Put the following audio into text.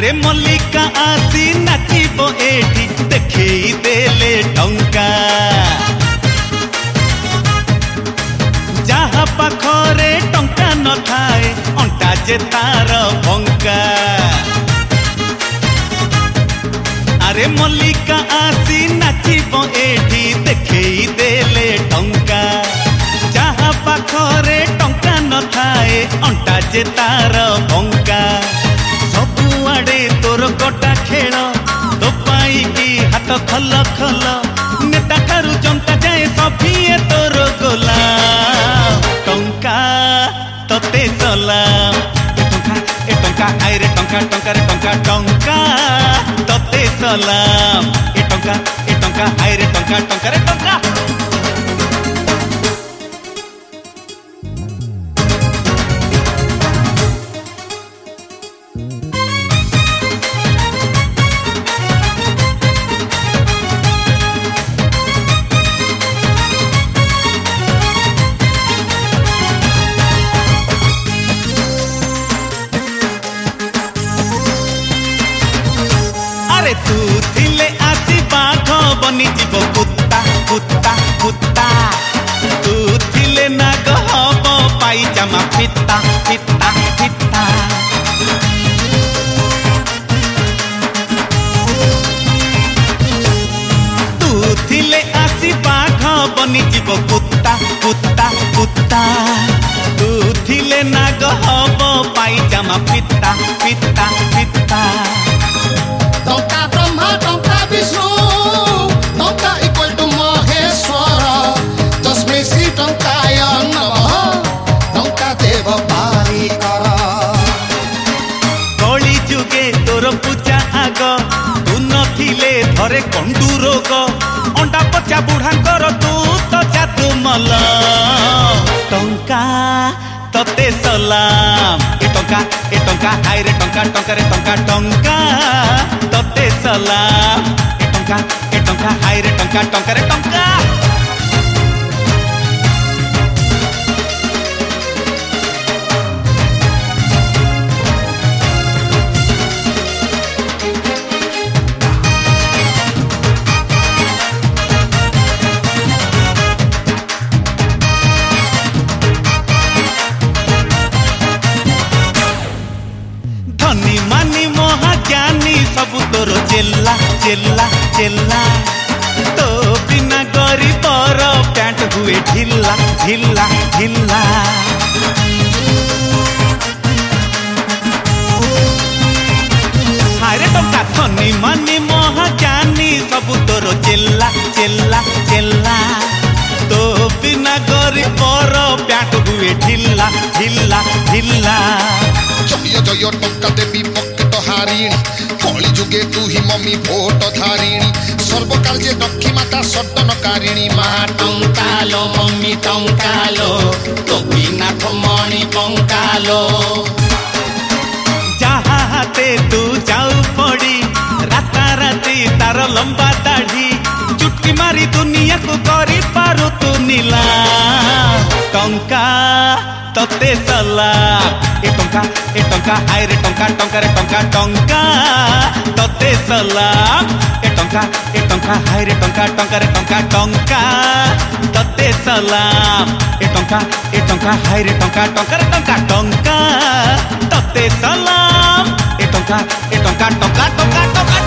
अरे मल्लिका आसी नाचिबो एठी देखई देले टंका जहा पाखरे टंका न थाए अंटा जे तार भंका अरे मल्लिका आसी नाचिबो एठी देखई देले टंका जहा पाखरे टंका न थाए अंटा जे तार भंका सबुआड़े तोर गोटा खेल तो पाई की हाथ खल खल नेता ठारू जनता जाए सफिए तोर गोला टंका तते सलाम ए टंका आए रे टंका टंका रे टंका टंका तते सलाम ए टंका आए रे टंका टंका रे टंका तू थिले आसी बाघ बनी जीव कुत्ता कुत्ता कुत्ता तू थिले नाग हब पाइजामा फित्ता फित्ता फित्ता तू थिले आसी बाघ बनी जीव कुत्ता कुत्ता कुत्ता तू थिले नाग हब पाइजामा फित्ता फित्ता फित्ता टंका ब्रह्मा टंका विष्णु टंका इक्वल टू महेश्वर तस्मै श्री टंकाय नमः टंका देव पारिकर कली जुगे तोर पूजा आग तू नथिले धरे कंडू रोग अंडा पचा बुढ़ांकर तू तो जादू मल टंका तते सलाम ए टंका आए रे टंका टंका रे टंका टंका तते सलाम ए टंका आए रे टंका टंका रे टंका धनी मानी महाज्ञानी सबु तोर चेल्ला चेल्ला चेल्ला तो बिना गरीबर पैंट हुए ढिल्ला ढिल्ला ढिल्ला हाय रे टंका धनी मानी महाज्ञानी सबु तोर चेल्ला चेल्ला चेल्ला तो बिना गरीबर पैंट हुए ढिल्ला ढिल्ला ढिल्ला जय जय टंका देवी पकेट हारिणी कली जुगे तू ही मम्मी भोट धारिणी सर्वकार्य दक्षी माता सदनकारिणी महा टंकालो मम्मी टंकालो तो नाथ मणि टंकालो जहा हाथे तू जाऊ पड़ी राता राती तार लंबा दाढ़ी चुटकी मारी दुनिया को करी पारू तू नीला टंका तते सलाम ए टंका आए रे टंका टंका रे टंका टंका तते सलाम ए टंका आए रे टंका टंका रे टंका टंका तते सलाम ए टंका आए रे टंका टंका रे टंका टंका तते सलाम ए टंका टंका टंका टंका